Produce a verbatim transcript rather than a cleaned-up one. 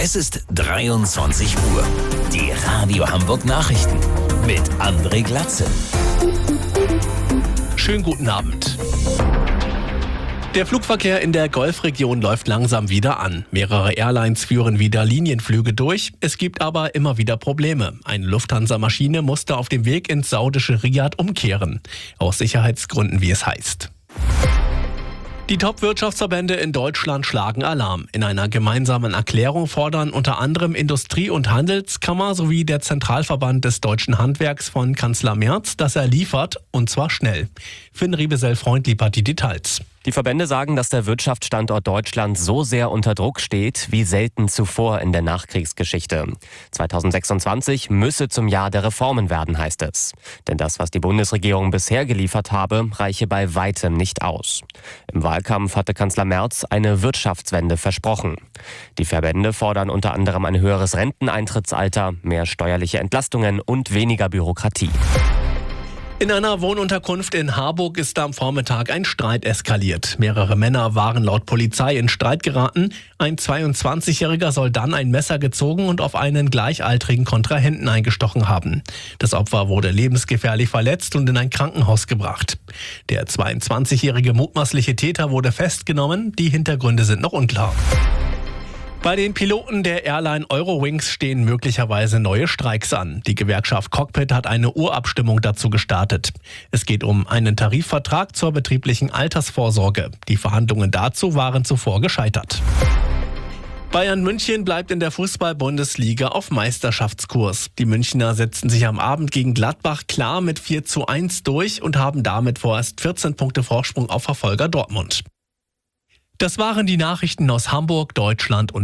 Es ist dreiundzwanzig Uhr. Die Radio Hamburg Nachrichten mit André Glatze. Schönen guten Abend. Der Flugverkehr in der Golfregion läuft langsam wieder an. Mehrere Airlines führen wieder Linienflüge durch. Es gibt aber immer wieder Probleme. Eine Lufthansa-Maschine musste auf dem Weg ins saudische Riad umkehren. Aus Sicherheitsgründen, wie es heißt. Die Top-Wirtschaftsverbände in Deutschland schlagen Alarm. In einer gemeinsamen Erklärung fordern unter anderem Industrie- und Handelskammer sowie der Zentralverband des deutschen Handwerks von Kanzler Merz, dass er liefert, und zwar schnell. Finn Riebesell-Freund liefert die Details. Die Verbände sagen, dass der Wirtschaftsstandort Deutschland so sehr unter Druck steht wie selten zuvor in der Nachkriegsgeschichte. zweitausendsechsundzwanzig müsse zum Jahr der Reformen werden, heißt es. Denn das, was die Bundesregierung bisher geliefert habe, reiche bei weitem nicht aus. Im Wahlkampf hatte Kanzler Merz eine Wirtschaftswende versprochen. Die Verbände fordern unter anderem ein höheres Renteneintrittsalter, mehr steuerliche Entlastungen und weniger Bürokratie. In einer Wohnunterkunft in Harburg ist am Vormittag ein Streit eskaliert. Mehrere Männer waren laut Polizei in Streit geraten. Ein zweiundzwanzigjähriger soll dann ein Messer gezogen und auf einen gleichaltrigen Kontrahenten eingestochen haben. Das Opfer wurde lebensgefährlich verletzt und in ein Krankenhaus gebracht. Der zweiundzwanzigjährige mutmaßliche Täter wurde festgenommen. Die Hintergründe sind noch unklar. Bei den Piloten der Airline Eurowings stehen möglicherweise neue Streiks an. Die Gewerkschaft Cockpit hat eine Urabstimmung dazu gestartet. Es geht um einen Tarifvertrag zur betrieblichen Altersvorsorge. Die Verhandlungen dazu waren zuvor gescheitert. Bayern München bleibt in der Fußball-Bundesliga auf Meisterschaftskurs. Die Münchner setzten sich am Abend gegen Gladbach klar mit vier zu eins durch und haben damit vorerst vierzehn Punkte Vorsprung auf Verfolger Dortmund. Das waren die Nachrichten aus Hamburg, Deutschland und